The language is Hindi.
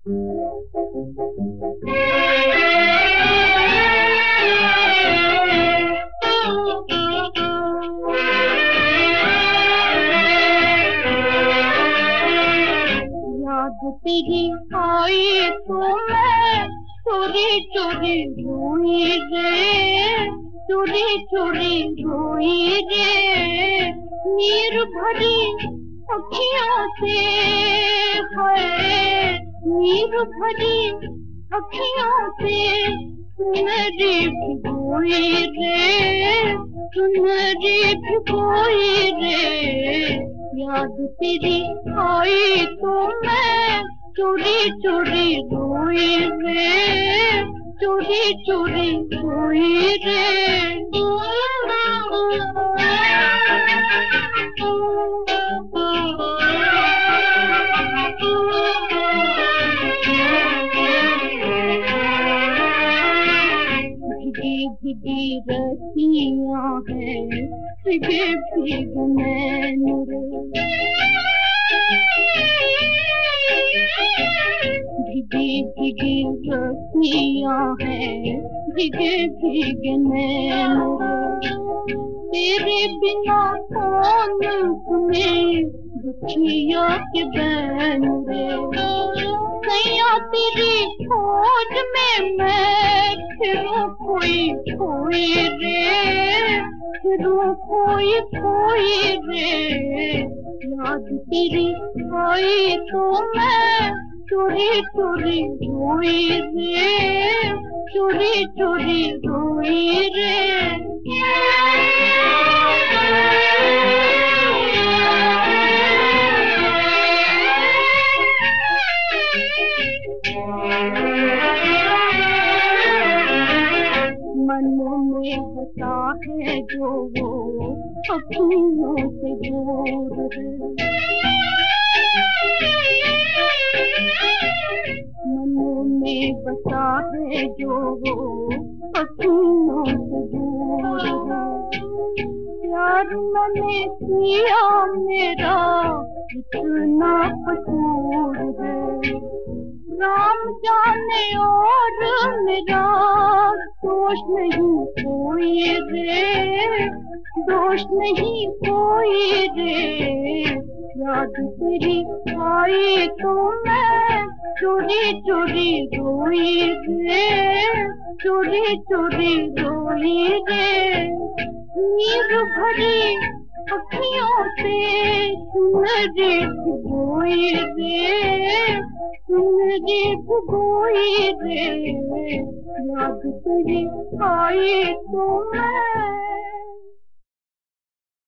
तेरी आई तो मैं चोरी चोरी रोई रे, चोरी चोरी रोई रे। नीर भरी अखियों से है, नीर भरी अखियों से सुनहरी भिगोई रे, सुनहरी भिगोई रे। याद तेरी आई तो मैं चोरी चोरी रोई रे, चोरी चोरी रोई रे। भीगी भीगी रतियाँ हैं, भीगे भीग नैन रे। भीगी भीगी रतियाँ हैं, भीगे भीग नैन रे। तेरे बिना कौन सुने दुखिया के बैन रे। सैया तेरी खोज में मैं फिरूं खोई खोई रे, फिरूं खोई खोई रे। याद तेरी आई तो मैं चोरी चोरी रोई रे, चोरी चोरी रोई रे। मन में बसा है जो वो अखियों से दूर है। मन में बसा है जो वो अखियों से दूर है। प्यार मैंने किया मेरा इतना कसूर है। राम जाने और मेरा दोष नहीं कोई रे, दोष नहीं कोई रे। याद तेरी आई तो मैं चोरी चोरी रोई रे, चोरी चोरी रोई रे। नीर भरी अखियों से सुनहरी भिगोई रे, सुनहरी भिगोई रे। याद तेरी आई तो मैं